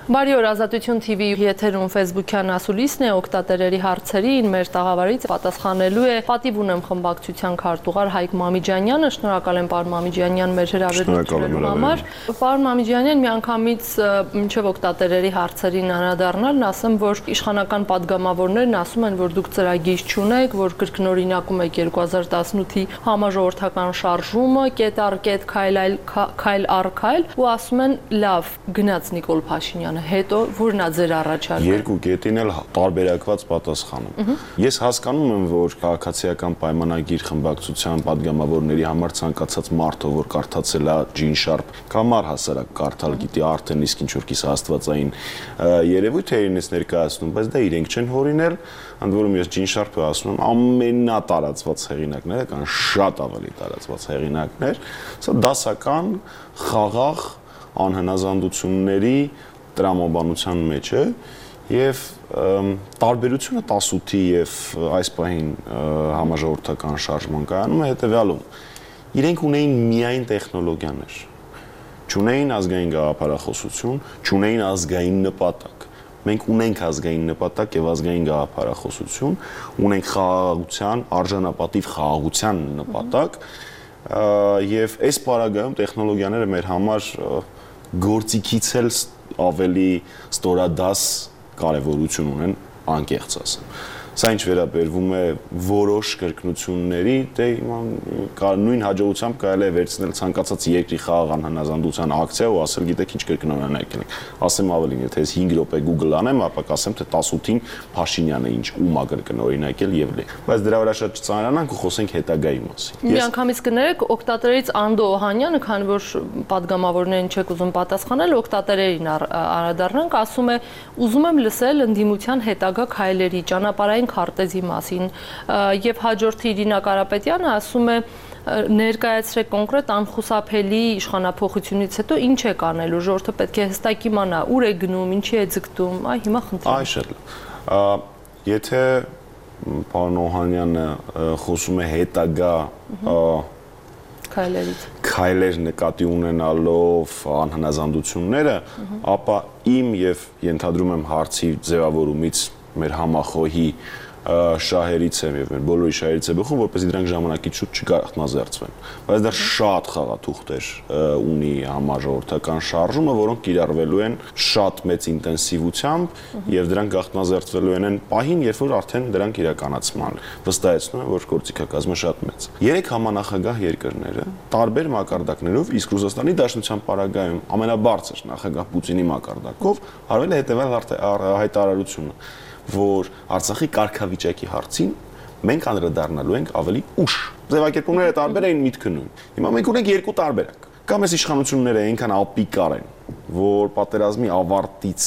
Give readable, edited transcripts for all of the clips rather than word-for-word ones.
Բարի օր, Ազատություն TV եթերում Facebook-յան ասուլիսն է, օգտատերերի հարցերին մեր տաղավարից պատասխանելու է պատիվ ունեմ խմբակցության քարտուղար Հայկ Մամիջանյանը, շնորհակալ եմ պարոն Մամիջանյան մեր հրավերության համար։ Պարոն Մամիջանյան, միանգամից մինչև օգտատերերի հարցերին անդրադառնալն ասեմ, որ իշխանական падգամավորներն ասում են, որ դուք ծրագիր չունեք, որ կրկնօրինակում եք 2018-ի համաժողովրդական շարժումը, կետ առ կետ, քայլ առ քայլ, ու ասում են՝ լավ, գնաց Նիկոլ Փաշինյանը, հետո որն է ձեր առաջարկը։ Երկու կետին էլ տարբերակված պատասխան եմ։ Ես հասկանում եմ, որ քաղաքացիական պայմանագիր խմբակցության падգամավորների համար ցանկացած մարդը, որ կարդացել է ջինշարփ կամ առհասարակ կարդալ գիտի արդեն իսկ ինչ-որ կիսա աստվածային երևույթ է իրենից ներկայացնում, բայց դա իրենք չեն հորինել, ընդ որում ես ջինշարփը ասում եմ ամենատարածված հեղինակները կան շատ ավելի տարածված հեղինակներ, սա դասական խաղաղ անհնազանդությունների տրամաբանության մեջ է եւ տարբերությունը 18-ի եւ այս պահին համաժողովրդական շարժման կայանում է հետեւյալում իրենք ունեին միայն տեխնոլոգիաներ չունեին ազգային գաղափարախոսություն չունեին ազգային նպատակ մենք ունենք ազգային նպատակ եւ ազգային գաղափարախոսություն ունենք խաղաղության արժանապատիվ խաղաղության նպատակ եւ այս պարագայում տեխնոլոգիաները մեր համար գործիքից էլ ավելի ստորադաս կարևորություն ունեն անկեղծ ասեմ։ Սա ինչ վերաբերվում է որոշ կրկնությունների, դե նույն հաջողությամբ կարելի է վերցնել ցանկացած երկրի խաղաղ անհնազանդության ակցիա ու ասել գիտեք ինչ կրկնօրինակ ենք։ Ասեմ ավելին, եթե ես 5 րոպե Google անեմ, ապա կասեմ թե 18-ին Փաշինյանը ինչ ում է կրկնօրինակել եւ լի։ Բայց դրա վրա շատ չծանրանանք ու խոսենք հետագայի մասին։ Միանգամից կներեք օգտատերից Անդո Օհանյանը, քանի որ падգամավորներին չեք ուզում պատասխանել, օգտատերերին անդրադառնանք, ասում է՝ ուզում եմ լսել ընդդիմության հետագա քայլերի ճանապարհային քարտեզի մասին եւ հաջորդը Իրինա Կարապետյանը ասում է ներկայացրեք կոնկրետ անխուսափելի իշխանափոխությունից հետո ինչ է կանելու ժողովուրդը պետք է հստակ իմանա ուր է գնում ինչի է ձգտում այ հիմա խնդրեմ Այշել եթե պարոն Օհանյանը խոսում է հետագա քայլեր նկատի ունենալով անհնազանդությունները ապա իմ եւ ենթադրում եմ հարցի ձևավորումից մեր համախոհի շահերից եմ եւ մեր բոլորի շահերից է բխում, որպեսզի դրանք ժամանակից շուտ չկախնազերծվեն։ Բայց դա շատ խաղաթուղթեր ունի համաժողովրդական շարժումը, որոնք կիրառվելու են շատ մեծ ինտենսիվությամբ եւ դրանք գախնազերծվելու են պահին, երբ որ արդեն դրանք իրականացման վստահեցնում են, որ գործիքակազմը շատ մեծ։ Երեք համանախագահ երկրները տարբեր մակարդակներով, իսկ Ռուսաստանի Դաշնության պարագայում ամենաբարձր նախագահ Պուտինի մակարդակով արվել է հետեւյալ հայտարարությունը որ Արցախի կարգավիճակի հարցին մենք անդրադառնալու ենք ավելի ուշ։ Ձևակերպումները տարբեր էին, միտքը նույն։ Հիմա մենք ունենք երկու տարբերակ։ Կամ այս իշխանությունները այնքան ալպիկար են, որ պատերազմի ավարտից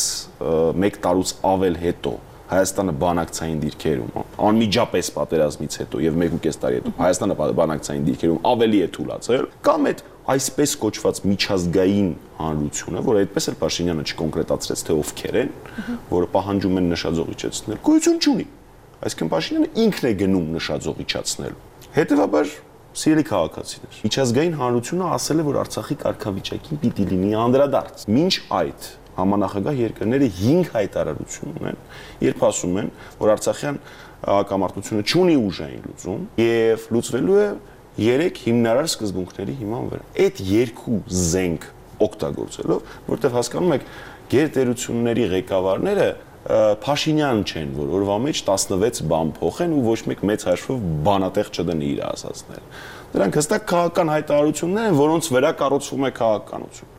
1 տարուց ավել հետո Հայաստանը բանակցային դիրքերում, անմիջապես պատերազմից հետո եւ 1.5 տարի հետո Հայաստանը բանակցային դիրքերում ավելի է թուլացել, կամ այդ այսպես կոչված միջազգային հանրությունը, որ այդպես էլ Փաշինյանը չկոնկրետացրեց թե ովքեր են, որը պահանջում են նշաձողիչացնել, գոյություն չունի։ Այսինքն Փաշինյանը ինքն է գնում նշաձողիչացնել։ Հետևաբար, սիրելի քաղաքացիներ, միջազգային հանրությունը ասել է, որ Արցախի կարգավիճակին պիտի լինի անդրադարձ։ Մինչ այդ համանախագահ երկրները 5 հայտարարություն ունեն, երբ ասում են, որ Արցախյան հակամարտությունը չունի ուժային լուծում եւ լուծվելու է 3 հիմնարար սկզբունքների հիման վրա։ Այդ երկու զենք օգտագործելով, որտեղ հասկանում եք, գերտերությունների ղեկավարները Փաշինյան չեն, որ օրվա մեջ 16 բան փոխեն ու ոչ մեկ մեծ հաշվով բանատեղ չդնի իր ասածները։ Դրանք հստակ քաղաքական հայտարարություններ են, որոնց վրա կառուցվում է քաղաքականություն։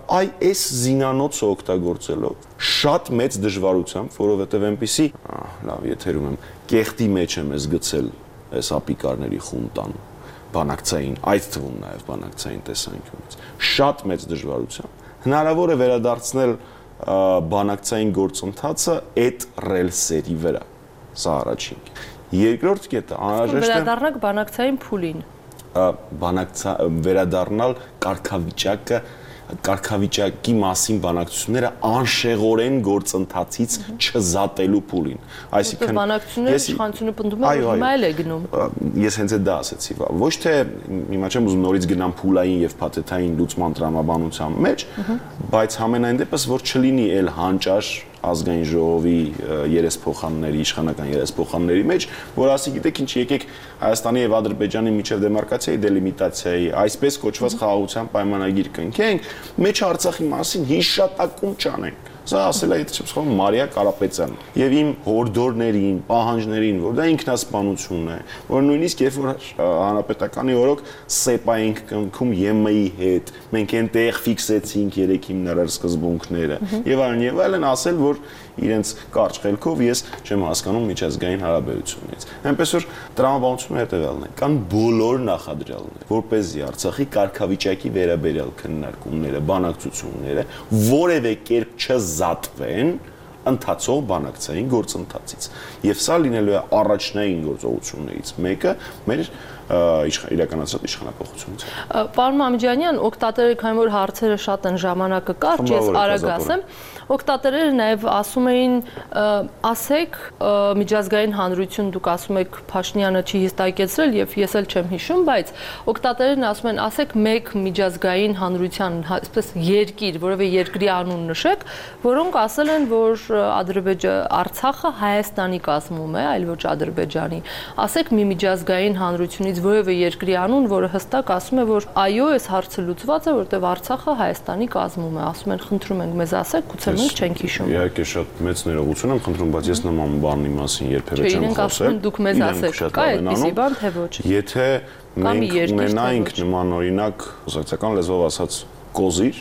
Այս զինանոցը օգտագործելով շատ մեծ դժվարությամբ, որովհետև այնպեսի, լավ, եթերում եմ, կեղտի մեջ եմ ես գցել այս ապիկարների խունտան բանակցային, այդ թվում նաև բանակցային տեսանկյունից, շատ մեծ դժվարությամբ հնարավոր է վերադարձնել բանակցային գործընթացը այդ ռելսերի վրա, սա առաջին։ Երկրորդ կետը անհրաժեշտ է վերադառնանք բանակցային փուլին։ Վերադառնալ կարգավիճակը կարգավիճակի մասին բանակցությունները անշեղորեն գործընթացից չզատելու փուլին։ Այսինքն բանակցությունները իշխանությունը պնդում է, որ հիմա էլ է գնում։ Ես հենց դա ասեցի, ոչ թե հիմա չեմ ուզում նորից գնամ փուլային եւ փաթեթային լուծման տրամաբանության մեջ, բայց համենայն դեպս որ չլինի էլ հանճար ազգային ժողովի երեսփոխանների, իշխանական երեսփոխանների մեջ, որ ասի գիտեք ինչ, եկեք Հայաստանի եւ Ադրբեջանի միջև դեմարկացիայի դելիմիտացիայի, այսպես կոչված խաղաղության պայմանագիր կնքենք, մեջ Արցախի մասին հիշատակում չանենք։ Սա ասել է, եթե չեմ սխալվում, Մարիա Կարապետյանը։ Եվ իմ հորդորներին, պահանջներին, որ դա ինքնասպանություն է, որ նույնիսկ երբ որ հանրապետականի օրոք սեպա ենք կնքում ԵՄ-ի հետ, մենք այնտեղ ֆիքսեցինք 3 հիմնարար սկզբունքները եւ այլն, ասել, որ իրենց կարճ խելքով ես չեմ հասկանում միջազգային հարաբերություններից։ Այնպես որ տրամաբանությունը հետեւյալն է, կան բոլոր նախադրյալները, որպեսզի Արցախի կարգավիճակի վերաբերյալ քննարկումները, բանակցությունները որևէ կերպ չզատվեն ընթացող բանակցային գործընթացից։ Եվ սա լինելու է առաջնային գործողություններից մեկը մեր իրականացրած իշխանապողությունից։ Պարոն Մամիջանյան, օգտատերերը քանի որ հարցերը շատ են, ժամանակը կարճ, ես արագ ասեմ, օգտատերերը նաև ասում էին, ասեք միջազգային հանրություն, դուք ասում եք Փաշինյանը չի հստակեցրել եւ ես էլ չեմ հիշում, բայց օգտատերերն ասում են, ասեք մեկ միջազգային հանրության, այսպես երկիր, որևէ երկրի անուն նշեք, որոնք ասել են, որ Արցախը Հայաստանի կազմում է, այլ ոչ Ադրբեջանի։ Ասեք մի միջազգային հանրությունից որևէ երկրի անուն, որը հստակ ասում է, որ այո, այս հարցը լուծված է, որտեղ Արցախը Հայաստանի կազմում է։ Ասում են, խնդրում ենք մեզ ասեք, գուցե մենք չենք հիշում։ Իհարկե շատ մեծ ներողություն եմ խնդրում, բայց ես նման բանի մասին երբևէ չեմ խոսել։ Դուք մեզ ասեք, կա այդպիսի բան, թե ոչ։ Եթե մենք ունենայինք նման օրինակ, սոցիալական լեզվով ասած կոզիր,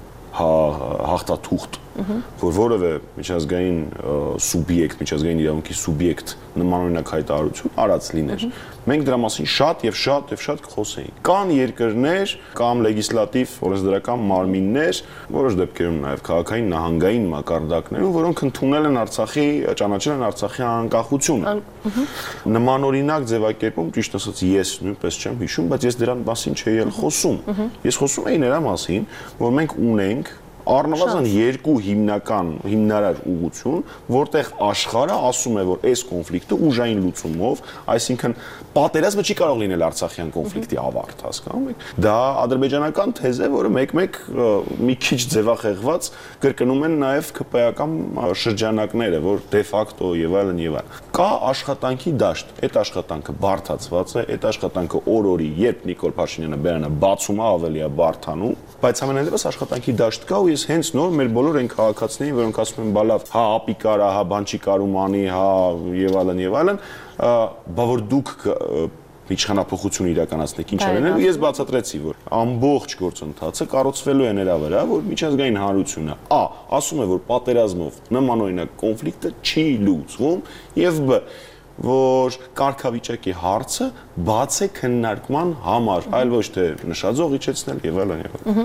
հաղթաթուղթ, որ որևէ միջազգային սուբյեկտ, միջազգային իրավունքի սուբյեկտ նմանօրինակ հայտարարություն արած լիներ։ Մենք դրա մասին շատ եւ շատ կխոսեինք։ Կան երկրներ կամ լեգիսլատիվ օրենսդրական մարմիններ, որոշ դեպքերում նաեւ քաղաքային նահանգային մակարդակներում, որոնք ընդունել են Արցախի, ճանաչել են Արցախի անկախությունը։ Նմանօրինակ ձևակերպում, ճիշտ ասած, ես նույնպես չեմ հիշում, բայց ես դրան մասին չէի էլ խոսում։ Ես խոսում էի նրա մասին, որ մենք ունենք առնվազն երկու հիմնարար ուղղություն, որտեղ աշխարհը ասում է, որ այս կոնֆլիկտը ուժային լուծումով, այսինքն պատերազմը չի կարող լինել Արցախյան կոնֆլիկտի ավարտ, հասկանում եք։ Դա ադրբեջանական թեզ է, որը մեկ-մեկ մի քիչ ձևախեղված կրկնում են նաև ԿՊ-ական շրջանակները, որ դե ֆակտո եւ այլն եւ այլն։ Կա աշխատանքի դաշտ, այդ աշխատանքը բարդացված է, այդ աշխատանքը օր-օրի, երբ Նիկոլ Փաշինյանը բերանը բացում է, ավելի է բարդանում, բայց ամենայնպես աշխատանքի դաշտ կա ու ես հենց նոր մեր բոլոր այն քաղաքացիներին, որոնք ասում են, բա լավ, հա ապի կարա, հա բան չի կարում անի, հա եւ այլն, բա որ դուք իշխանապողություն իրականացնեք, ինչ անելու, ես բացատրեցի, որ ամբողջ գործընթացը կառուցվելու է նրա վրա, որ միջազգային հանրությունը ասում է, որ պատերազմով նմանօրինակ կոնֆլիկտը չի լուծվում եւ որ կարգավիճակի հարցը բաց է քննարկման համար, այլ ոչ թե նշաձող իջեցնել եւ այլն։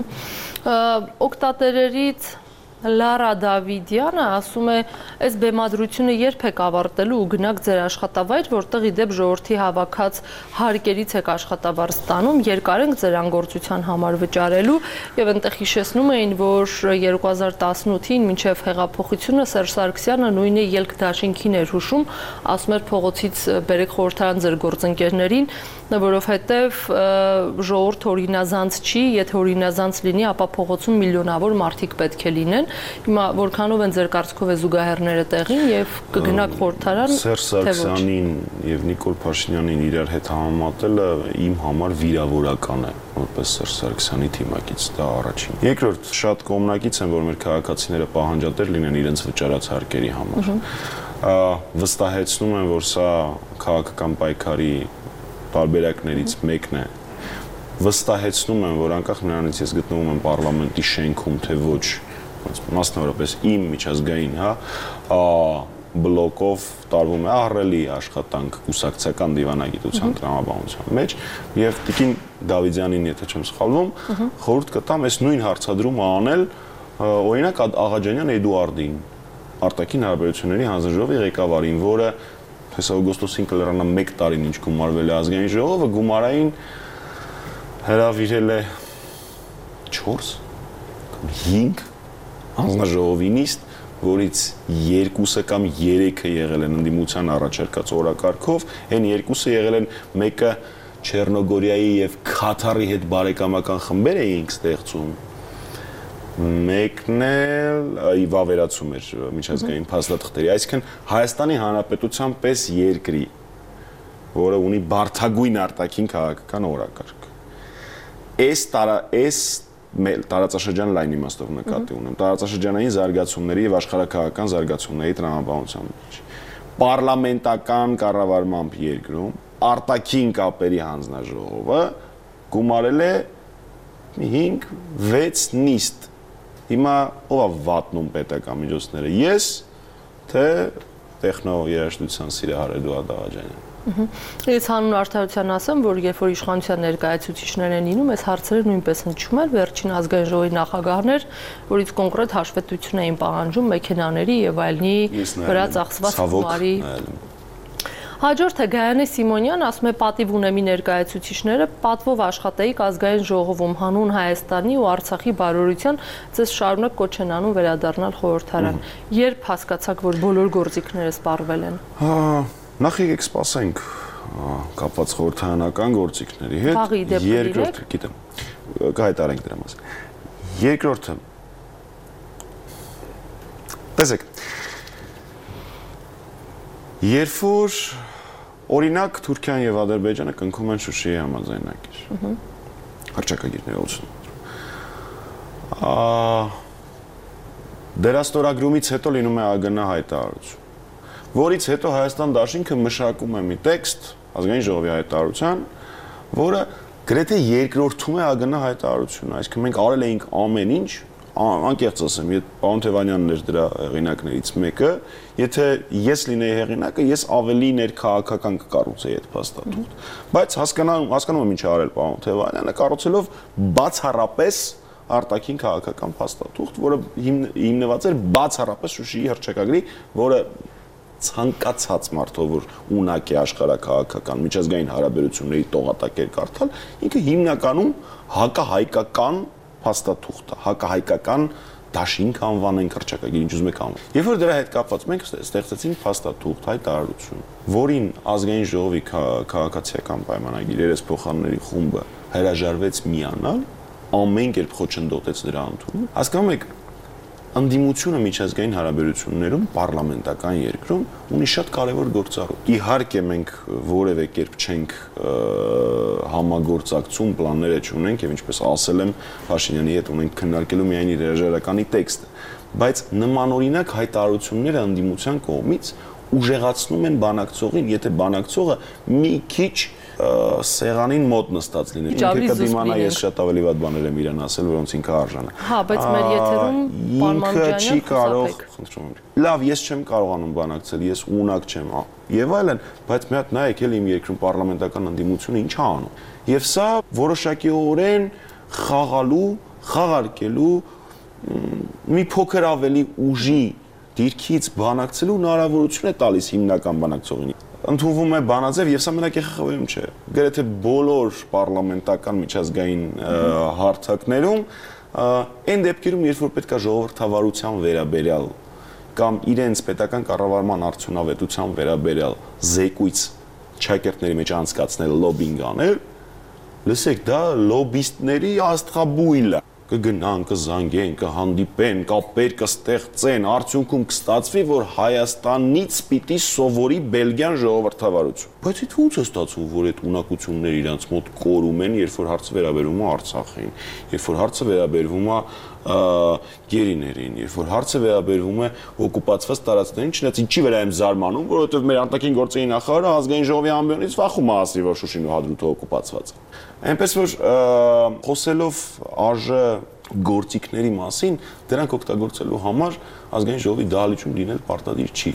Օգտատերերից Լարա Դավիդյանը ասում է, այս բեմադրությունը երբ եք ավարտելու ու գնաք ձեր աշխատավայր, որտեղ ի դեպ ժողովրդի հավաքած հարկերից եք աշխատավարձ ստանում, երկար ենք ձեր անգործության համար վճարելու եւ այնտեղ հիշեցնում էին, որ 2018-ին մինչեւ հեղափոխությունը Սերժ Սարգսյանը նույնը ելք դաշինքին էր հուշում, ասում էր փողոցից բերեք խորհրդարան ձեր գործընկերներին, որովհետեւ ժողովուրդ օրինազանց չի, եթե օրինազանց լինի, ապա փողոցում միլիոնավոր մարդիկ պետք է լինեն։ Հիմա որքանով են ձեր կարծիքով զուգահեռները տեղին եւ կգնաք խորհրդարան, Սերժ Սարգսյանին եւ Նիկոլ Փաշինյանին իրար հետ համեմատելը իմ համար վիրավորական է, որպես Սերժ Սարգսյանի թիմակից, դա առաջին։ Երկրորդ, շատ կողմնակից են, որ մեր քաղաքացիները պահանջատեր լինեն իրենց վճարած հարկերի համար։ Վստահեցնում եմ, որ սա քաղաքական պայքարի տարբերակներից մեկն է։ Վստահեցնում եմ, որ անկախ նրանից ես գտնվում եմ պարլամենտի շենքում, թե ոչ, մասնավորապես իմ միջազգային, բլոկով տարվում է ահռելի աշխատանք կուսակցական դիվանագիտության տրամաբանության մեջ եւ Տիկին Դավիդյանին, եթե չեմ սխալվում, խորհուրդ կտամ այս նույն հարցադրումը անել օրինակ Աղաջանյան Էդուարդին, արտաքին հարաբերությունների հանձնաժողովի ղեկավարին, որը հեսա օգոստոսին կլրանա 1 տարին ինչ գումարվել է ազգային ժողովը, գումարային հրավիրել է 4 կամ 5 հանձնաժողովի նիստ, որից 2-ը կամ 3-ը եղել են ընդդիմության առաջարկած օրակարգով, այն 2-ը եղել են մեկը Չեռնոգորիայի եւ Քաթարի հետ բարեկամական խմբեր էինք ստեղծում։ Մեկն էլ վավերացում էր միջազգային փաստաթղթերի, այսինքն Հայաստանի Հանրապետության պես երկրի, որը ունի բարդագույն արտաքին քաղաքական օրակարգ։ Այս տարածաշրջան լայն իմաստով նկատի ունեմ, տարածաշրջանային զարգացումների եւ աշխարհաքաղաքական զարգացումների տրամաբանության մեջ։ Պարլամենտական կառավարմամբ երկրում արտաքին կապերի հանձնաժողովը գումարել է 5-6 նիստ։ Հիմա ով է վատնում պետական միջոցները, ես թե տեխնո երաժշտության սիրահար Էդուարդ Աղաջանյանը։ Ես հանուն արդարության ասեմ, որ երբ որ իշխանության ներկայացուցիչներ են լինում, այս հարցերը նույնպես հնչում էր, վերջին ազգային ժողովի նախագահներ, որից կոնկրետ հաշվետվություն էին պահանջում մեքենաների եւ այլնի վրա ծախսված գումարի։ Հաջորդը Գայանե Սիմոնյան ասում է պատիվ ունեմ ներկայացուցիչները պատվով աշխատեիք ազգային ժողովում հանուն Հայաստանի ու Արցախի բարօրության ձեզ շարունակ կոչ են անում վերադառնալ խորհրդարան։ Երբ հասկացաք, որ բոլոր գործիքները սպառվել են։ Նախ եկեք սպասենք կապված խորհրդարանական գործիքների հետ։ Երկրորդը, գիտեմ, կհայտարարենք դրա մասին։ Երկրորդը, տեսեք, երբ որ օրինակ Թուրքիան եւ Ադրբեջանը կնքում են Շուշիի համաձայնագիր, հռչակագիրների ուսումնասիրում, դերաստորագրումից հետո լինում է ԱԳՆ հայտարարություն, որից հետո Հայաստան Դաշինքը մշակում է մի տեքստ ազգային ժողովի հայտարարության, որը գրեթե երկրորդում է ԱԳՆ հայտարարությունը, այսինքն մենք արել էինք ամեն ինչ, անկեղծ ասեմ, պարոն Թևանյանն էր դրա հեղինակներից մեկը, եթե ես լինեի հեղինակը, ես ավելի ներքաղաքական կկառուցեի այդ փաստաթուղթ, բայց հասկանում եմ ինչ է արել պարոն Թևանյանը, կառուցելով բացառապես արտաքին քաղաքական փաստաթուղթ, որը հիմնված էր բացառապես Շուշիի հռչակագրի, որը ցանկացած մարդով, որ ունակ է աշխարհաքաղաքական միջազգային հարաբերությունների տողատակեր կարդալ, ինքը հիմնականում հակահայկական փաստաթուղթ է, հակահայկական դաշինք անվանենք հռչակագիր, ինչ ուզում եք անվան։ Երբ որ դրա հետ կապված մենք ստեղծեցինք փաստաթուղթ, հայտարարություն, որին ազգային ժողովի քաղաքացիական պայմանագիրերից փոխանների խումբը հրաժարվեց միանալ, ամեն կերպ խոչընդոտեց դրա ընդունումը։ Հասկանում եք, ընդդիմությունը միջազգային հարաբերություններում պարլամենտական երկրում ունի շատ կարևոր գործառույթ։ Իհարկե մենք որևէ կերպ չենք համագործակցում, պլանները չունենք եւ ինչպես ասել եմ, Փաշինյանի հետ ունենք քննարկելու միայն իր հրաժարականի տեքստը, բայց նմանօրինակ հայտարարությունները ընդդիմության կողմից ուժեղացնում են բանակցողին, եթե բանակցողը մի քիչ սեղանին մոտ նստած լինի։ Ինքը կդիմանա, ես շատ ավելի վատ բաներ եմ իրան ասել, որոնց ինքը արժան է։ Հա, բայց մեր եթերում ինքը չի կարող, խնդրում եմ։ Լավ, ես չեմ կարողանում բանակցել, ես ունակ չեմ, եւ այլն, բայց մի հատ նայեք էլ իմ երկրում պարլամենտական ընդդիմությունը ինչ է անում։ Եվ սա որոշակիորեն խաղարկելու մի փոքր ավելի ուժի դիրքից բանակցելու հնարավորություն է տալիս հիմնական բանակցողին։ Ընդունվում է բանաձև եւ սա մենակ ԵԽԽՎ-ում չէ։ Գրեթե բոլոր պարլամենտական միջազգային հարթակներում այն դեպքերում, երբ որ պետք է ժողովրդավարության վերաբերյալ կամ իրենց պետական կառավարման արդյունավետության վերաբերյալ զեկույց ճակերտների մեջ անցկացնել լոբինգ անել, լսեք, դա լոբիստների աստղաբույլ է։ Կգնան, կզանգեն, կհանդիպեն, կապեր կստեղծեն, արդյունքում կստացվի, որ Հայաստանից պիտի սովորի բելգիան ժողովրդավարություն։ Բայց այդ ո՞նց է ստացվում, որ այդ ունակությունները իրանց մոտ կորում են, երբ որ հարցը վերաբերվում է Արցախին, երբ որ հարցը վերաբերվում է գերիներին, երբ որ հարցը վերաբերվում է օկուպացված տարածքներին, չնայած ինչի վրա եմ զարմանում, որովհետև մեր արտաքին գործերի նախարարը ազգային ժողովի ամբիոնից վախում է ասի, որ Շուշին ու Հադրութը օկուպացված է։ Այնպես որ խոսելով ԱԺ գործիքների մասին, դրանք օգտագործելու համար ազգային ժողովի դահլիճում լինել պարտադիր չի։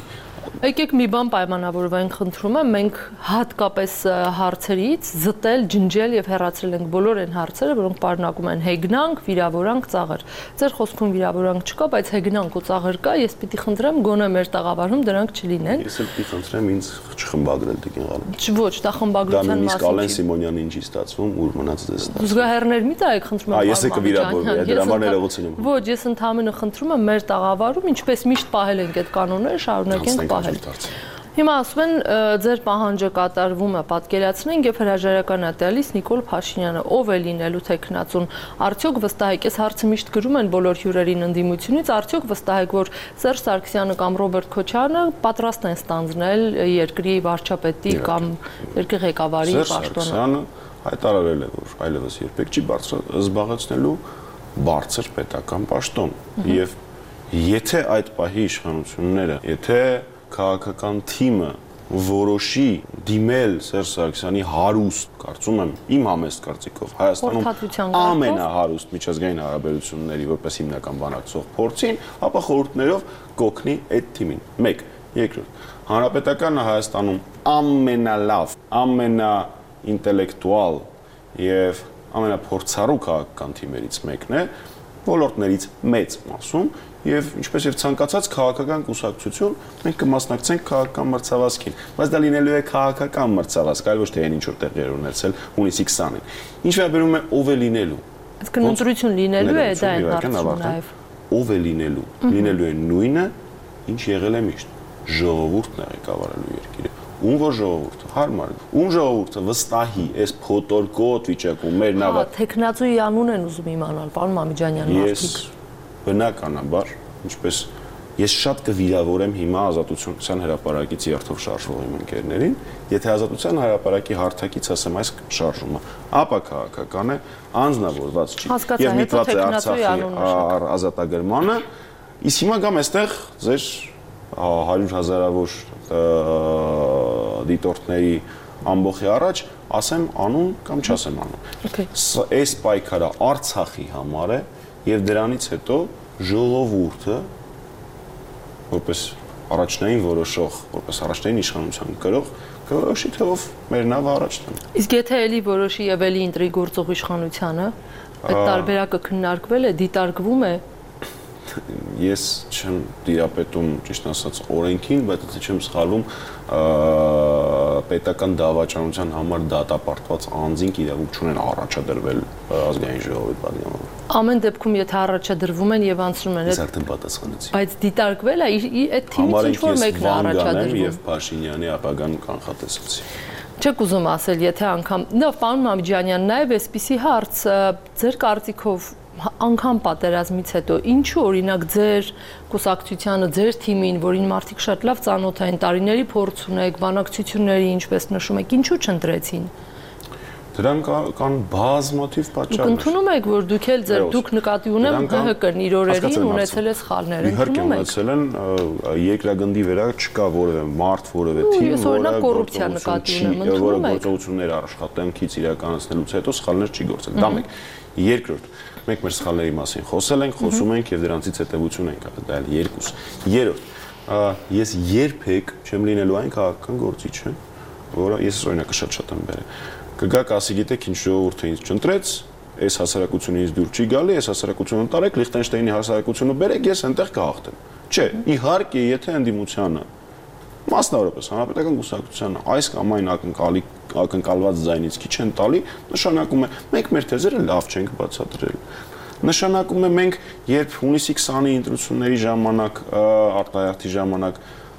Եկեք մի բան պայմանավորվենք, խնդրում եմ, մենք հատկապես հարցերից զտել, ջնջել եւ հեռացրել ենք բոլոր այն հարցերը, որոնք պարունակում են հեգնանք, վիրավորանք, ծաղր։ Ձեր խոսքում վիրավորանք չկա, բայց հեգնանք ու ծաղր կա, ես պիտի խնդրեմ գոնե մեր տաղավարում դրանք չլինեն։ Ես էլ պիտի խնդրեմ ինձ չխմբագրել Տիկին Ղարոն։ Ոչ, դա խմբագրության մասին։ Դա նույնիսկ Ալեն Սիմոնյանի ինչի ստացվում, ուր մնաց դες։ Զուգահեռներ մի տայեք, խնդրում եմ։ Ես եկա վիրավորվի, դրա համար ներողություն եմ։ Ոչ, ես ընդհանրապես խնդրում եմ մեր տաղավարում, ինչպես միշտ պահել ենք այդ կանոնները, շարունակենք պահել։ Հիմա ասում են ձեր պահանջը կատարվում է, պատկերացնենք եւ հրաժարական է տալիս Նիկոլ Փաշինյանը, ով է լինելու թեկնածուն։ Արդյոք վստահ եք, այս հարցը միշտ գրում են բոլոր հյուրերին ընդդիմությունից, արդյոք վստահ եք, որ Սերժ Սարգսյանը կամ Ռոբերտ Քոչարյանը պատրաստ են ստանձնել երկրի վարչապետի կամ երկրի ղեկավարի պաշտոնը։ Սերժ հայտարարել է, որ այլևս երբեք չի զբաղեցնելու բարձր պետական պաշտոն եւ եթե այդ պահի իշխանությունները, եթե քաղաքական թիմը որոշի դիմել Սերժ Սարգսյանի հարուստ, կարծում եմ, իմ համեստ կարծիքով Հայաստանում ամենահարուստ միջազգային հարաբերությունների որպես հիմնական բանակցող փորձին, ապա խորհուրդներով կօգնի այդ թիմին։ 1. Երկրորդ, Հանրապետականը Հայաստանում ամենալավ, ամենաինտելեկտուալ եւ ամենափորձառու քաղաքական թիմերից մեկն է, ոլորտներից մեծ մասում եւ ինչպես եւ ցանկացած քաղաքական կուսակցություն մենք կմասնակցենք քաղաքական մրցավազքին, բայց դա լինելու է քաղաքական մրցավազք, այլ ոչ թե այն ինչ որ տեղի էր ունեցել հունիսի 20-ին։ Ինչ վերաբերում է ով է լինելու։ Այսինքն ընտրություն լինելու է դա այն հարցը նաեւ։ Ով է լինելու։ Լինելու է նույնը, ինչ եղել է միշտ։ Ժողովուրդն է ղեկավարելու երկիրը։ Ում որ ժողովուրդը հարմար, ում ժողովուրդը վստահի, այս փոթորկոտ վիճակում մեր նավը։ Տեխնացուի անուն են ուզում իմանալ, պարոն Մամիջանյան, մարդիկ։ Բնականաբար, ինչպես ես շատ կվիրավորեմ հիմա Ազատության հրապարակից երթով շարժվող իմ ընկերներին, եթե Ազատության հրապարակի հարթակից ասեմ այս շարժումը, ապա քաղաքական է, անձնավորված չի եւ միտված է Արցախի ազատագրմանը, իսկ հիմա գամ այստեղ ձեր 100,000-ավոր դիտորդների ամբողջի առաջ ասեմ անուն կամ չասեմ անուն։ Այս պայքարը Արցախի համար է եւ դրանից հետո ժողովուրդը որպես առաջնային որոշող, որպես առաջնային իշխանության կրող կորոշի թե ով մեր նավը առաջ տանի։ Իսկ եթե էլի որոշի եւ էլի ընտրի գործող իշխանությանը, այդ տարբերակը քննարկվել է, դիտարկվում է։ Ես չեմ դիապետում ճիշտ ասած օրենքին, բայց եթե չեմ սխալվում, պետական դավաճանության համար դատապարտված անձինք իրավունք չունեն առաջադրվել ազգային ժողովի պատգամավոր։ Ամեն դեպքում եթե առաջադրվում են եւ անցնում են, ես արդեն պատասխանեցի։ Բայց դիտարկվել է այդ թիմից ինչ որ մեկն է առաջադրվում։ Եվ Փաշինյանի ապագան կանխատեսեցի։ Չեք ուզում ասել, եթե անգամ, պարոն Մամիջանյան, նաեւ այսպիսի հարց ձեր կարծիքով անգամ պատերազմից հետո ինչու օրինակ ձեր կուսակցությանը, ձեր թիմին, որին մարդիկ շատ լավ ծանոթ են, տարիների փորձ ունեք, բանակցությունների, ինչպես նշում եք, ինչու չընտրեցին։ Դրանք կան բազմաթիվ պատճառներ։ Դուք ընդունում եք, որ դուք նկատի ունեմ ՀՀԿ-ն իր օրերին ունեցել է սխալներ, ընդունում եք։ Ունեցել են երկրագնդի վրա չկա որևէ մարդ, որևէ թիմ, որը կոռուպցիա նկատի ունեմ, որը գործողություններ աշխատանքից իրականացնելուց հետո սխալներ չի գործել։ Դա մեկ։ Երկրորդ, մենք մեր սխալների մասին խոսել ենք, խոսում ենք եւ դրանցից հետեւություն ենք արել, դա էլ երկուս։ Երրորդ, ես երբեք չեմ լինելու այն քաղաքական գործիչը, որը ես օրինակը շատ եմ բերել։ Կգաք ասի գիտեք ինչ ժողովուրդը ինձ չընտրեց, այս հասարակությունից դուր չի գալի, այս հասարակությունը տարեք, Լիխտենշտեյնի հասարակությունը բերեք, ես այնտեղ կհաղթեմ։ Չէ, իհարկե, եթե ընդդիմությանը մասնավորապես հանրապետական կուսակցությանը այս կամ այն ակնկալված ձայնից քիչ են տալի, նշանակում է մենք մեր թեզերը լավ չենք բացատրել։ Նշանակում է մենք երբ հունիսի 20-ի ընտրությունների ժամանակ, արտահայտի ժամանակ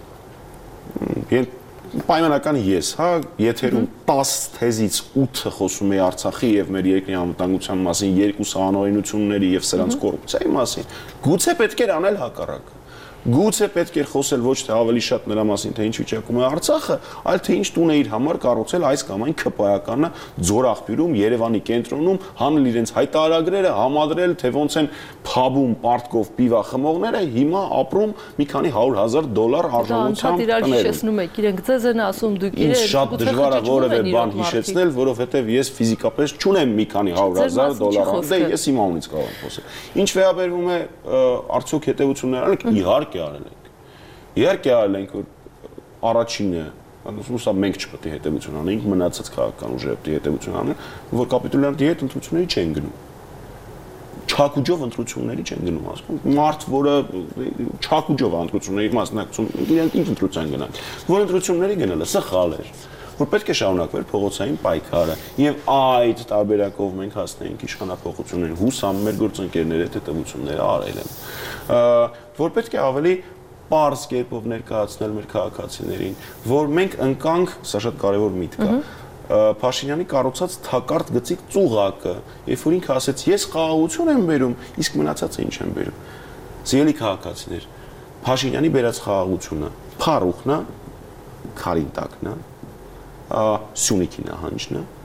պայմանական ես, հա, եթերում 10 թեզից 8-ը խոսում է Արցախի եւ մեր երկրի անվտանգության մասին, 2 անօրինությունների եւ սրանց կոռուպցիայի մասին, գուցե պետք էր անել հակառակը։ Գուցե պետք էր խոսել ոչ թե ավելի շատ նրա մասին, թե ինչ վիճակում է Արցախը, այլ թե ինչ տուն է իր համար կառուցել այս կամ այն ՔՊԱ-կանը ձոր աղբյուրում, Երևանի կենտրոնում, հանել իրենց հայտարարագրերը, համադրել, թե ոնց են փաբում, պարտկով պիվա խմողները, հիմա ապրում մի քանի $100,000 արժողությամբ տներում։ Իրենք ձեզ են ասում, դուք իրենց շատ դժվար է որևէ բան հիշեցնել, որովհետև ես ֆիզիկապես չունեմ մի քանի $100,000, դե ես իմ անունից կարող եմ խոսել։ Ինչ վերաբերում է արդյոք հետևություններ արել, իհարկե արել ենք։ Իհարկե արել ենք, որ առաջինը, սա մենք չպետք է հետևություն անենք, մնացած քաղաքական ուժերը պետք է հետևություն անեն, որ կապիտուլյանտի հետ ընտրությունների չեն գնում։ Չակուջով ընտրությունների չեն գնում, ասում, մարդ, որը չակուջով ընտրությունների մասնակցում, իրենք ինչ ընտրության գնան, որ ընտրությունների գնալը սխալ էր, որ պետք է շարունակվեր փողոցային պայքարը, եւ այդ տարբերակով մենք հասնենք իշխանապողություններին, հուսամ մեր գործընկերների հետ հետևությունները արել են, որ պետք է ավելի պարզ կերպով ներկայացնել մեր քաղաքացիներին, որ մենք ընկանք, սա շատ կարևոր միտք է, Փաշինյանի կառուցած թակարդ գծիկ ծուղակը, երբ որ ինքը ասեց, ես խաղաղություն եմ բերում, իսկ մնացածը ինչ եմ բերում։ Սիրելի քաղաքացիներ, Փաշինյանի բերած խաղաղությունը փառուխն է, քարին տակն է, Սյունիքի նահանջն է,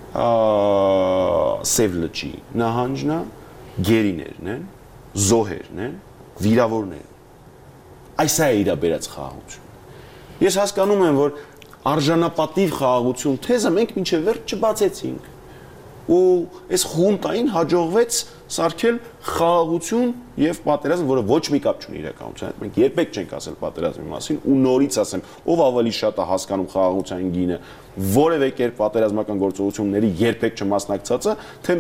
Սև լճի նահանջն է, գերիներն են, զոհերն են, վիրավորներն։ Այս է իր բերած խաղաղությունը։ Ես հասկանում եմ, որ արժանապատիվ խաղաղություն թեզը մենք մինչև վերջ չբացեցինք։ Ու այս խունտային հաջողվեց սարքել խաղաղություն եւ պատերազմ, որը ոչ մի կապ չունի իրականության հետ։ Մենք երբեք չենք ասել պատերազմի մասին ու նորից ասեմ, ով ավելի շատ է հասկանում խաղաղության գինը, որևէ կերպ պատերազմական գործողությունների երբեք չմասնակցածը, թե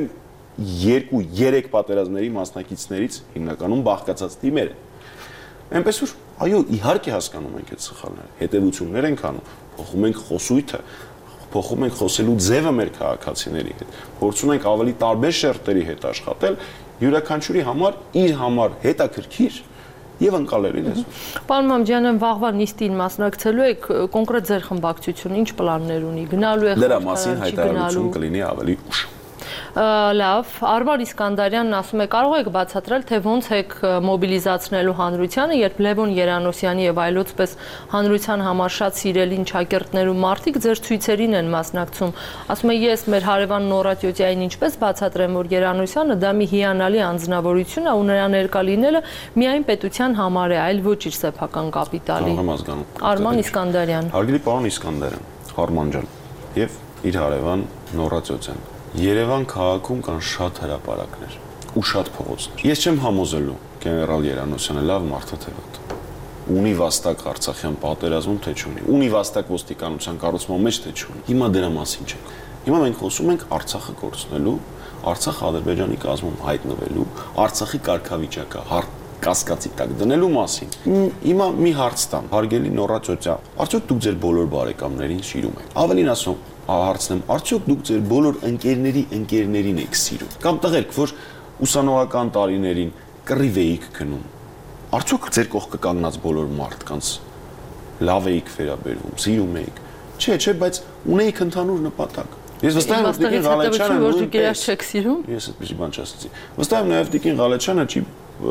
2-3 պատերազմների մասնակիցներից հիմնականում բաղկացած թիմերը։ Այնպես որ այո, իհարկե հասկանում ենք այդ սխալները, հետևություններ ենք անում, փոխում ենք խոսույթը, փոխում ենք խոսելու ձևը մեր քաղաքացիների հետ, փորձում ենք ավելի տարբեր շերտերի հետ աշխատել, յուրաքանչյուրի համար իր համար հետաքրքիր եւ ընկալելի լեզու։ Պարոն Մամջյան, վաղվա նիստին մասնակցելու եք, կոնկրետ ձեր խմբակցությունը ինչ պլաններ ունի, գնալու եք դրա մասին հայտարարություն կլինի ավելի ուշ։ Լավ, Արման Իսկանդարյանն ասում է, կարող եք բացատրել, թե ոնց եք մոբիլիզացնելու հանրությանը, երբ Լևոն Երանոսյանի եւ այլոց պես հանրության համար շատ սիրելին ճակերտներ ու մարդիկ ձեր ցույցերին են մասնակցում։ Ասում է, ես մեր հարևան Նորա Տյոտյային ինչպես բացատրեմ, որ Երանոսյանը դա մի հիանալի անձնավորություն է ու նրա ներկա լինելը միայն պետության համար է, այլ ոչ իր սեփական կապիտալի։ Արման Իսկանդարյան։ Հարգելի պարոն Իսկանդարյան, Արման ջան, եւ իր հարևան Նորա Տյոտյան։ Երևան քաղաքում կան շատ հրապարակներ ու շատ փողոցներ։ Ես չեմ համոզելու գեներալ Երանոսյանը լավ մարդ է թե վատ։ Ունի վաստակ Արցախյան պատերազմում թե չունի։ Ունի վաստակ ոստիկանության կառուցման մեջ թե չունի։ Հիմա դրա մասին չենք։ Հիմա մենք խոսում ենք Արցախը կորցնելու, Արցախը Ադրբեջանի կազմում հայտնվելու, Արցախի կարգավիճակը կասկածի տակ դնելու մասին։ Հիմա մի հարց տամ, հարգելի Նորա Տյոտյան, արդյոք դուք ձեր բոլոր բարեկամներին սիրում եք։ Ավելին ասում հարցնեմ, արդյոք դուք ձեր բոլոր ընկերներին եք սիրում։ Կամ տղերք, որ ուսանողական տարիներին կռիվ էիք գնում, արդյոք ձեր կողքը կանգնած բոլոր մարդկանց լավ էիք վերաբերվում, սիրում էիք։ Չէ, բայց ունեիք ընդհանուր նպատակ։ Ես վստահ եմ, Տիկին Ղալեչյանը նույնպես չեք սիրում։ Ես այդպեսի բան չասացի։ Վստահ եմ նաև Տիկին Ղալեչյանը չի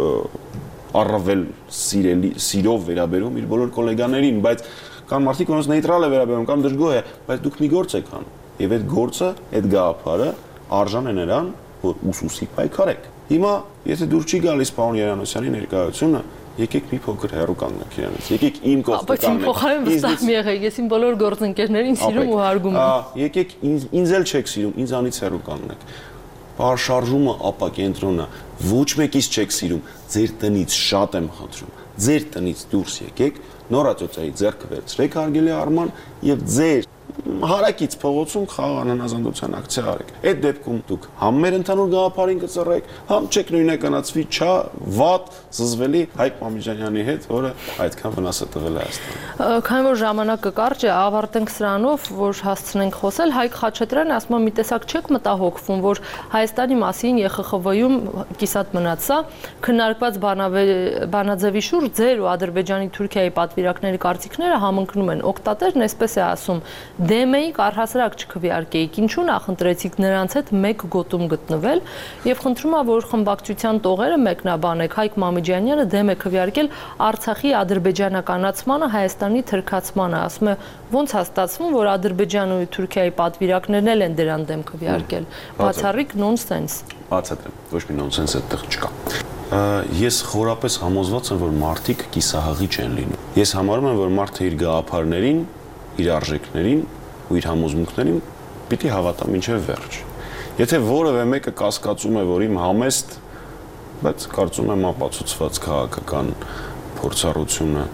առավել սիրով վերաբերում իր բոլոր գոլեգաներին, բայց կան մարդիկ, որոնց նեյտրալ է վերաբերում կամ դժգոհ է, բայց դուք մի գործ եք անում, եւ այդ գործը, այդ գաղափարը արժան է նրան, որ ուսուսի պայքարեք։ Հիմա, եթե դուր չի գալիս պարոն Երանոսյանի ներկայությունը, եկեք մի փոքր հեռու կանգնեք իրանից։ Եկեք իմ կողքը կանգնեք։ Բայց իմ փոխարեն վստահ մի եղեք, ես իմ բոլոր գործընկերներին սիրում ու հարգում եմ։ Եկեք ինձ էլ չեք սիրում, ինձանից հեռու կանգնեք։ Շարժումը ապա կենտրոնը ոչ մեկից չեք սիրում, ձեր տնից շատ եմ խնդրում, ձեր տնից դուրս եկեք, Նորա Տյոտյայի ձեռքը վերցրեք, հարգելի Արման, եւ ձեր հարակից փողոցում խաղաղ անհանազանդության ակցիա արեք։ Այդ դեպքում դուք համ մեր ընդհանուր գաղափարին կծռեք, համ չեք նույնականացվի վատ զզվելի Հայկ Մամիջանյանի հետ, որը այդքան վնաս է տվել Հայաստանին։ Քանի որ ժամանակը կարճ է, ավարտենք սրանով, որ հասցնենք խոսել, Հայկ Խաչատրյանը ասում է, մի տեսակ չեք մտահոգվում, որ Հայաստանի մասին ԵԽԽՎ-ում կիսատ մնաց սա, քննարկված բանաձևի շուրջ ձեր ու Ադրբեջանի Թուրքիայի պատվիրակների կարծիքները համընկնում են։ Օկտատերն այսպես է ասում. դեմ էիք, առհասարակ չքվեարկեիք, ինչու նախընտրեցիք նրանց հետ մեկ գոտում գտնվել եւ խնդրում եմ, որ խմբակցության տողերը մեկնաբանեք, Հայկ Մամիջանյանը դեմ է քվեարկել Արցախի ադրբեջանականացմանը, Հայաստանի թրքացմանը, ասում է, ոնց հաստատվում, որ Ադրբեջանը ու Թուրքիայի պատվիրակներն էլ են դրան դեմ քվեարկել, բացառիկ նոնսենս։ Բացատրեմ, ոչ մի նոնսենս այդտեղ չկա։ Ես խորապես համոզված եմ, որ մարդիկ կիսահղի չեն լինում։ Ես համարում եմ, որ մարդը իր գաղափարներին, իր արժեքներին ու իր համոզմունքներին պիտի հավատա մինչև վերջ։ Եթե որևէ մեկը կասկածում է, որ իմ համեստ, բայց կարծում եմ ապացուցված քաղաքական փորձառությունը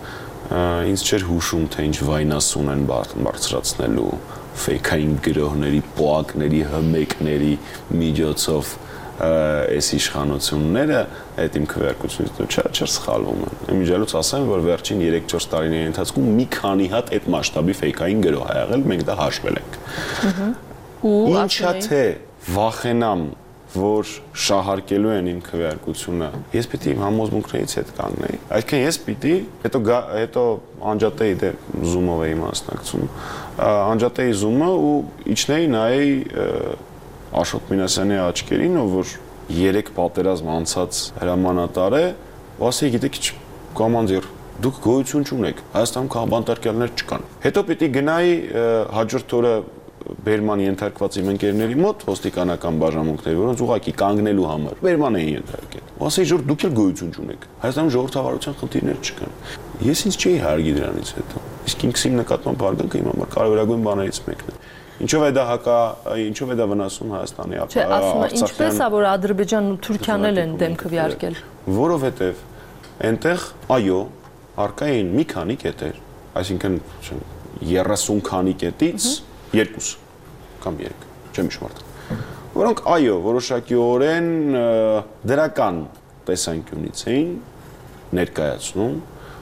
ինձ չէր հուշում, թե ինչ վայնասուն են բարձրացնելու ֆեյքային գրողների, պոակների, հմեկների միջոցով այս իշխանությունները այդ իմ քվեարկությունից չէր սխալվում են։ Իմիջիալուց ասեմ, որ վերջին 3-4 տարիների ընթացքում մի քանի հատ այդ մասշտաբի ֆեյքային գրող ա եղել, մենք դա հաշվել ենք։ Ինչա թե վախենամ, որ շահարկելու են իմ քվեարկությունը, ես պիտի իմ համոզմունքներից հետ կանգնեի։ Այսինքն ես պիտի հետո անջատեի դե Zoom-ով էի մասնակցում, անջատեի Zoom-ը ու իջնեի նայեի Աշոտ Մինասյանի աչքերին, ով որ 3 պատերազմ անցած հրամանատար է, ու ասեի, գիտեք, կոմանդիր, դուք գոյություն չունեք, Հայաստանում քաղաքաբանտարկյալներ չկան։ Հետո պիտի գնայի հաջորդ օրը բերման ենթարկված իմ ընկերների մոտ ոստիկանական բաժանմունքների, որոնց ուղղակի կանգնելու համար բերման էին ենթարկել։ Ու ասեի, որ դուք էլ գոյություն չունեք։ Հայաստանում ժողովրդավարության խնդիրներ չկան։ Ես ինձ չէի հարգի դրանից հետո։ Իսկ ինքս իմ նկատմամբ հարգանքը իմ համար կարևորագույն բաներից մեկն է։ Ինչով է դա վնասում Հայաստանի Արցախյան։ Ինչպես է, որ Ադրբեջանն ու Թուրքիան են դեմ քվեարկել։ Որովհետև այնտեղ, այո, առկա էին մի քանի կետեր, այսինքն 30 քանի կետից 2 կամ 3, չեմ հիշում, որոնք այո, որոշակիորեն դրական տեսանկյունից էին ներկայացնում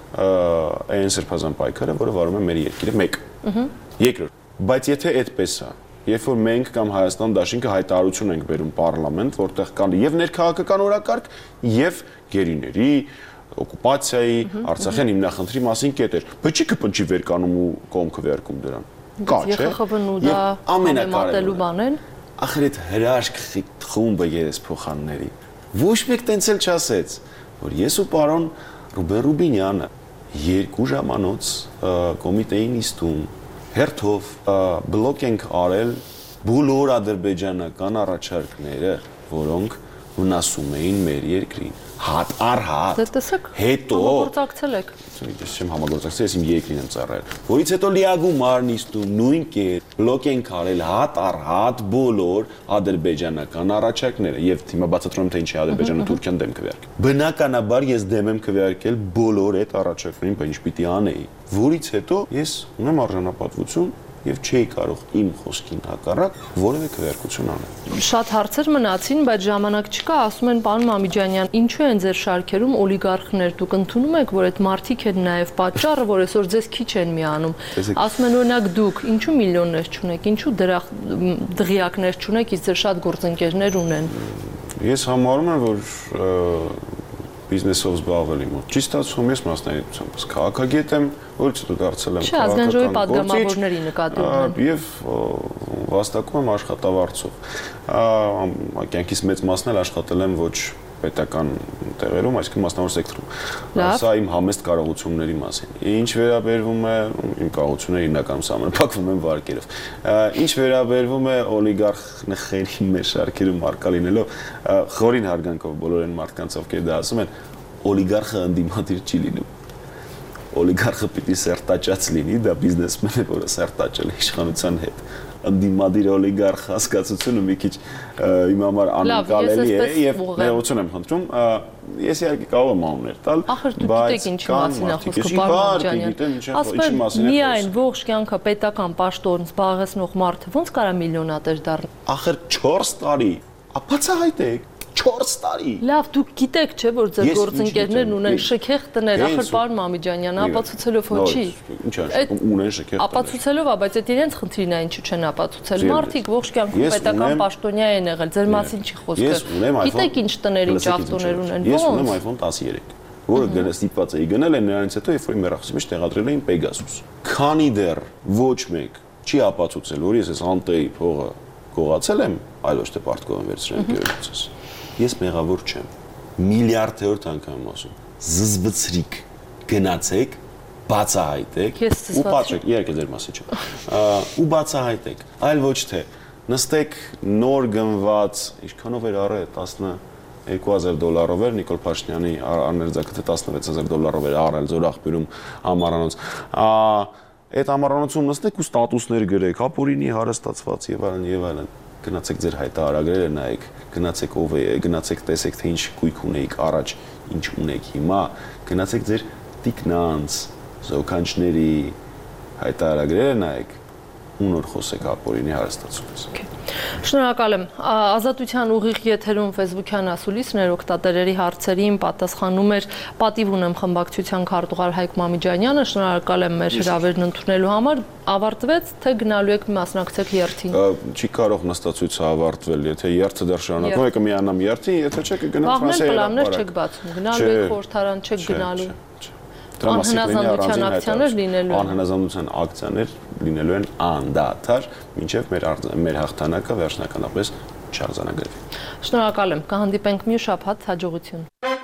այն սրբազան պայքարը, որը վարում է մեր երկիրը 1։ Երկրորդ, բայց եթե այդպես է, երբ որ մենք կամ Հայաստան դաշինքը հայտարարություն ենք բերում պարլամենտ, որտեղ կան եւ ներքաղաքական օրակարգ, եւ գերիների, օկուպացիայի, Արցախյան հիմնախնդրի մասին կետեր, բայց չի կպնչի վերկանում ու կողմ քվեարկում դրան։ Կա, չէ՞։ ԵԽԽՎ-ն ու դա համեմատելու բան են։ Ախր այդ հրաշք խումբը երեսփոխանների ոչ մեկ տենց էլ չասեց, որ ես ու պարոն Ռուբեն Ռուբինյանը 2 ժամանոց կոմիտեի նիստում հերթով բլոկ ենք արել բոլոր ադրբեջանական առաջարկները, որոնք վնասում էին մեր երկրին։ Հատ առ հատ։ Դե տեսեք, հետո համագործակցել եք։ Ես չեմ համագործակցել, ես իմ երկրին եմ ծառայել։ Որից հետո լիագումար նիստում նույն կերպ բլոկ ենք արել հատ առ հատ բոլոր ադրբեջանական առաջարկները եւ հիմա բացատրում եմ թե ինչի Ադրբեջանը Թուրքիան դեմ քվեարկել։ Բնականաբար ես դեմ եմ քվեարկել բոլոր այդ առաջարկներին, բայց ինչ պիտի անեի։ Որից հետո ես ունեմ արժանապատվություն եւ չէի կարող իմ խոսքին հակառակ որևէ քվեարկություն անել։ Շատ հարցեր մնացին, բայց ժամանակ չկա, ասում են պարոն Մամիջանյան, ինչու են ձեր շարքերում օլիգարխներ, դուք ընդունում եք, որ այդ մարդիկ են նաեւ պատճառը, որ այսօր ձեզ քիչ են միանում։ Ասում են օրինակ դուք ինչու միլիոններ չունեք, ինչու դղյակներ չունեք, իսկ ձեր շատ գործընկերներ ունեն։ Ես համարում եմ, որ բիզնեսով զբաղվելի մոտ։ Չի ստացվում ես մասնագիտությամբ քաղաքագետ եմ, որից հետո դարձել եմ քաղաքական պատգամավորների նկատի ունեմ։ Եվ վաստակում եմ աշխատավարձով։ Կյանքիս մեծ մասն էլ աշխատել եմ ոչ պետական տեղերում, այսինքն մասնավոր սեկտորում։ Սա իմ համեստ կարողությունների մասին։ Ինչ վերաբերվում է իմ կարողությունները հիմնականում սահմանափակվում են վարկերով։ Ինչ վերաբերվում է օլիգարխների մեր շարքերում արկա լինելով, խորին հարգանքով բոլոր այն մարդկանց, ովքեր դա ասում են, օլիգարխը ընդդիմադիր չի լինում։ Օլիգարխը պիտի սերտաճած լինի, դա բիզնեսմեն է, որը սերտաճել է իշխանության հետ։ Ընդդիմադիր օլիգարխ հասկացությունը մի քիչ իմ համար անկալելի է եւ ներողություն եմ խնդրում ես իհարկե կարող եմ անուններ տալ բայց ինչի մասին է խոսքը պարոն Ջանյան միայն ողջ կյանքը պետական պաշտոն զբաղեցնող մարդը ոնց կարա միլիոնատեր դառնալ ախր 4 տարի բացահայտեք 4 տարի։ Լավ, դուք գիտեք, չէ, որ ձեր գործընկերներն ունեն շքեղ տներ, ախր պարոն Մամիջանյան, ապացուցելով ոչի։ Ինչ է, ունեն շքեղ տներ։ Ապացուցելով, բայց այդ իրենց խնդիրն է, ինչու չեն ապացուցել։ Մարդիկ ողջ կյանքում պետական պաշտոնյա են եղել, ձեր մասին չի խոսքը։ Գիտեք ինչ տներ, ինչ ավտոներ ունեն։ Ես ունեմ iPhone 13, որը ստիպված էի գնել են նրանից հետո, երբ որ իմ մեռախոսի մեջ տեղադրել էին Pegasus։ Քանի դեռ ոչ մեկ չի ապացուցել, որ ես այս անտեի փողը գողացել եմ, այլ ոչ թե պարտքով եմ վերցրել գերուցս։ Ես մեղավոր չեմ։ Միլիարդերորդ անգամ եմ ասում։ Զզվցրիկ գնացեք, բացահայտեք ու պատժեք, իհարկե ձեր մասի չէ։ Ու բացահայտեք, այլ ոչ թե նստեք նոր գնված, ինչքանով էր առը 12000 $-ով էր Նիկոլ Փաշինյանի աներձակը $16000 էր առել Զոր աղբյուրում համարանոց։ Այդ համարանոցում նստեք ու ստատուսներ գրեք, ապօրինի հարստացված եւ այլն եւ այլն։ Գնացեք ձեր հայտարարագրերը նայեք, գնացեք ով է, գնացեք տեսեք թե ինչ գույք ունեիք առաջ, ինչ ունեք հիմա, գնացեք ձեր տիկնանց, զոքանչների հայտարարները նայեք ու նոր խոսեք ապօրինի հարստացումից։ Շնորհակալ եմ։ Ազատության ուղիղ եթերում Facebook-յան ասուլիսներ օգտատերերի հարցերին պատասխանում էր պատիվ ունեմ խմբակցության քարտուղար Հայկ Մամիջանյանը։ Շնորհակալ եմ մեր հրավերն ընդունելու համար։ Ավարտվեց, թե գնալու եք մասնակցեք երթին։ Չի կարող նստածույցը ավարտվել, եթե երթը դեռ շարունակվում է, կմիանամ երթին, եթե չէ կգնամ Ֆրանսիայի պլաններ չեք բացում, գնալու եք խորհրդարան, չեք գնալու։ Անհնազանդության ակցիաներ լինելու են։ Անհնազանդության ակցիաներ լինելու են անդադար, մինչև մեր հաղթանակը վերջնականապես չարձանագրվի։ Շնորհակալ եմ, կհանդիպենք մյուս շաբաթ, հաջողություն։